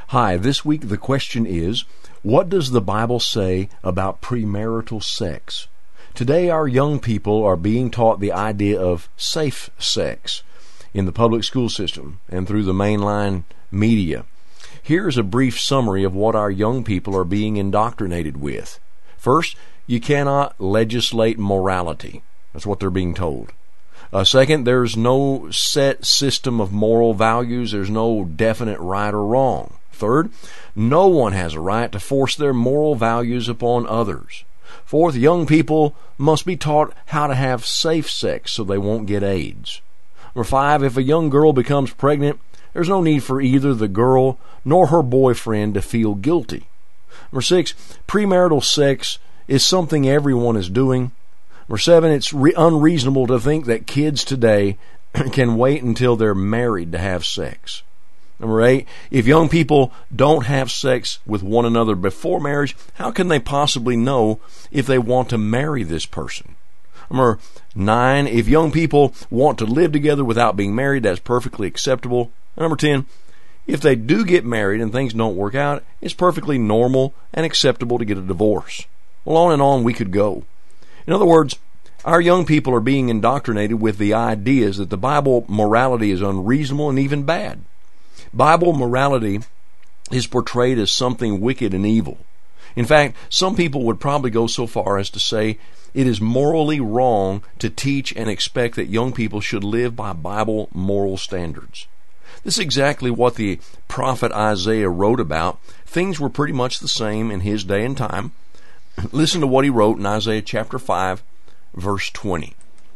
Hi, this week the question is, what does the Bible say about premarital sex? Today our young people are being taught the idea of safe sex in the public school system and through the mainline media. Here's a brief summary of what our young people are being indoctrinated with. First, you cannot legislate morality. That's what they're being told. Second, there's no set system of moral values. There's no definite right or wrong. Third, no one has a right to force their moral values upon others. Fourth, young people must be taught how to have safe sex so they won't get AIDS. Number 5, if a young girl becomes pregnant, there's no need for either the girl nor her boyfriend to feel guilty. Number 6, premarital sex is something everyone is doing. Number 7, it's unreasonable to think that kids today can wait until they're married to have sex. Number 8, if young people don't have sex with one another before marriage, how can they possibly know if they want to marry this person? Number 9, if young people want to live together without being married, that's perfectly acceptable. And number 10, if they do get married and things don't work out, it's perfectly normal and acceptable to get a divorce. Well, on and on we could go. In other words, our young people are being indoctrinated with the ideas that the Bible morality is unreasonable and even bad. Bible morality is portrayed as something wicked and evil. In fact, some people would probably go so far as to say it is morally wrong to teach and expect that young people should live by Bible moral standards. This is exactly what the prophet Isaiah wrote about. Things were pretty much the same in his day and time. Listen to what he wrote in Isaiah chapter 5, verse 20.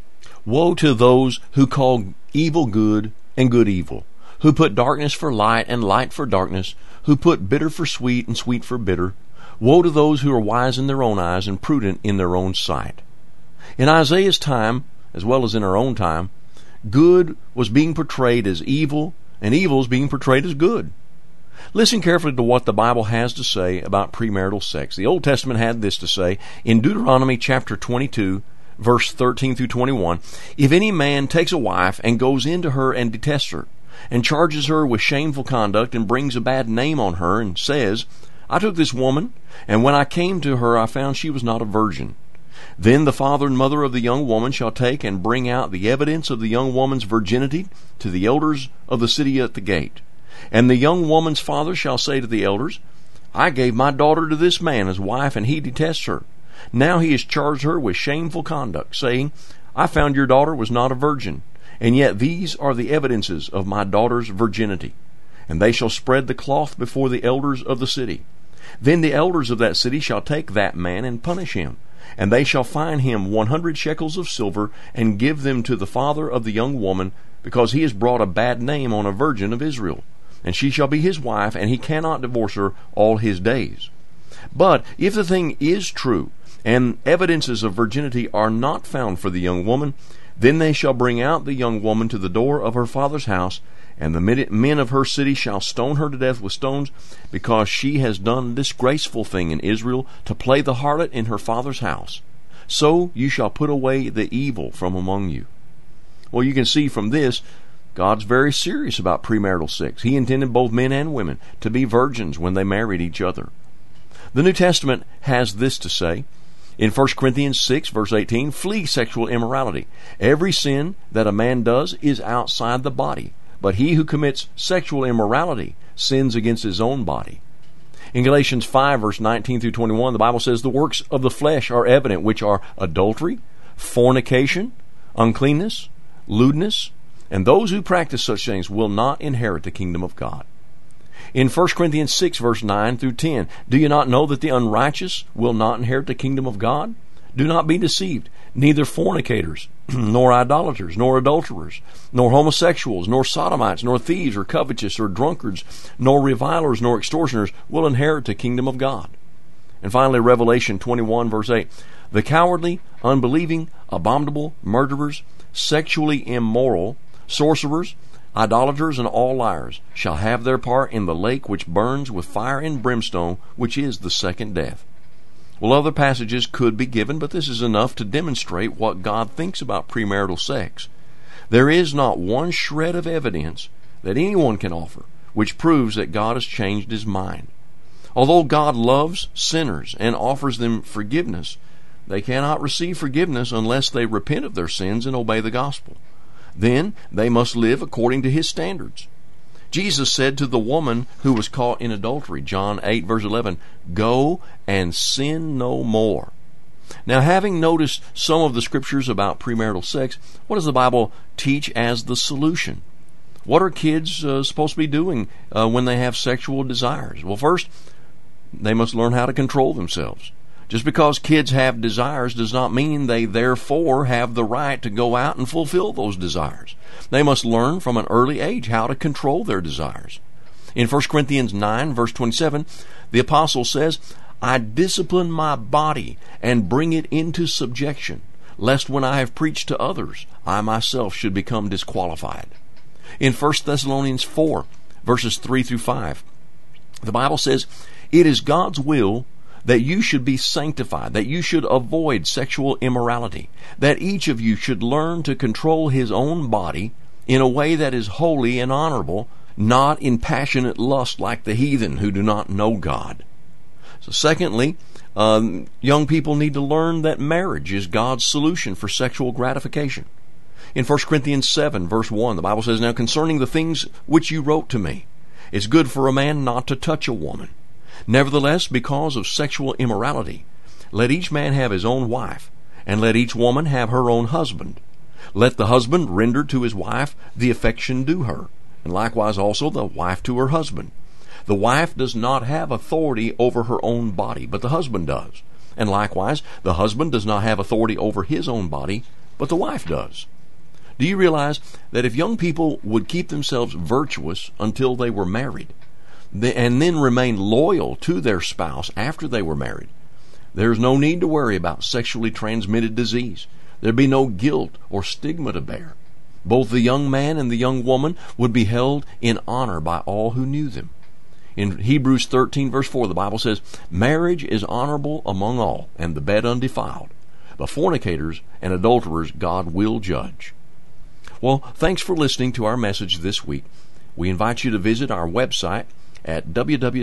Woe to those who call evil good and good evil, who put darkness for light and light for darkness, who put bitter for sweet and sweet for bitter. Woe to those who are wise in their own eyes and prudent in their own sight. In Isaiah's time, as well as in our own time, good was being portrayed as evil, and evil is being portrayed as good. Listen carefully to what the Bible has to say about premarital sex. The Old Testament had this to say in Deuteronomy chapter 22, verse 13 through 21. If any man takes a wife and goes into her and detests her, and charges her with shameful conduct, and brings a bad name on her, and says, I took this woman, and when I came to her I found she was not a virgin. Then the father and mother of the young woman shall take and bring out the evidence of the young woman's virginity to the elders of the city at the gate. And the young woman's father shall say to the elders, I gave my daughter to this man as wife, and he detests her. Now he has charged her with shameful conduct, saying, I found your daughter was not a virgin. And yet these are the evidences of my daughter's virginity. And they shall spread the cloth before the elders of the city. Then the elders of that city shall take that man and punish him. And they shall fine him 100 shekels of silver, and give them to the father of the young woman, because he has brought a bad name on a virgin of Israel. And she shall be his wife, and he cannot divorce her all his days. But if the thing is true, and evidences of virginity are not found for the young woman, then they shall bring out the young woman to the door of her father's house, and the men of her city shall stone her to death with stones, because she has done a disgraceful thing in Israel, to play the harlot in her father's house. So you shall put away the evil from among you. Well, you can see from this, God's very serious about premarital sex. He intended both men and women to be virgins when they married each other. The New Testament has this to say, in 1 Corinthians 6, verse 18, flee sexual immorality. Every sin that a man does is outside the body, but he who commits sexual immorality sins against his own body. In Galatians 5, verse 19 through 21, the Bible says, the works of the flesh are evident, which are adultery, fornication, uncleanness, lewdness, and those who practice such things will not inherit the kingdom of God. In 1 Corinthians 6, verse 9 through 10, do you not know that the unrighteous will not inherit the kingdom of God? Do not be deceived. Neither fornicators, nor idolaters, nor adulterers, nor homosexuals, nor sodomites, nor thieves, or covetous, or drunkards, nor revilers, nor extortioners will inherit the kingdom of God. And finally, Revelation 21, verse 8, the cowardly, unbelieving, abominable, murderers, sexually immoral, sorcerers, idolaters, and all liars shall have their part in the lake which burns with fire and brimstone, which is the second death. Well, other passages could be given, but this is enough to demonstrate what God thinks about premarital sex. There is not one shred of evidence that anyone can offer which proves that God has changed his mind. Although God loves sinners and offers them forgiveness, they cannot receive forgiveness unless they repent of their sins and obey the gospel. Then they must live according to his standards. Jesus said to the woman who was caught in adultery, John 8, verse 11, "Go and sin no more." Now, having noticed some of the scriptures about premarital sex, what does the Bible teach as the solution? What are kids supposed to be doing when they have sexual desires? Well, first, they must learn how to control themselves. Just because kids have desires does not mean they therefore have the right to go out and fulfill those desires. They must learn from an early age how to control their desires. In 1 Corinthians 9, verse 27, the apostle says, "I discipline my body and bring it into subjection, lest when I have preached to others, I myself should become disqualified." In 1 Thessalonians 4, verses 3 through 5, the Bible says, "It is God's will that you should be sanctified, that you should avoid sexual immorality, that each of you should learn to control his own body in a way that is holy and honorable, not in passionate lust like the heathen who do not know God." So secondly, young people need to learn that marriage is God's solution for sexual gratification. In 1 Corinthians 7, verse 1, the Bible says, "Now concerning the things which you wrote to me, it's good for a man not to touch a woman. Nevertheless, because of sexual immorality, let each man have his own wife, and let each woman have her own husband. Let the husband render to his wife the affection due her, and likewise also the wife to her husband. The wife does not have authority over her own body, but the husband does. And likewise, the husband does not have authority over his own body, but the wife does." Do you realize that if young people would keep themselves virtuous until they were married, and then remain loyal to their spouse after they were married, there's no need to worry about sexually transmitted disease. There'd be no guilt or stigma to bear. Both the young man and the young woman would be held in honor by all who knew them. In Hebrews 13, verse 4, the Bible says, "Marriage is honorable among all, and the bed undefiled. But fornicators and adulterers God will judge." Well, thanks for listening to our message this week. We invite you to visit our website at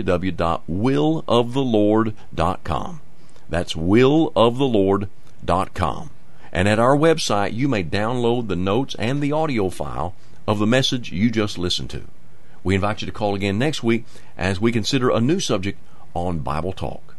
www.willofthelord.com. That's willofthelord.com. And at our website, you may download the notes and the audio file of the message you just listened to. We invite you to call again next week as we consider a new subject on Bible Talk.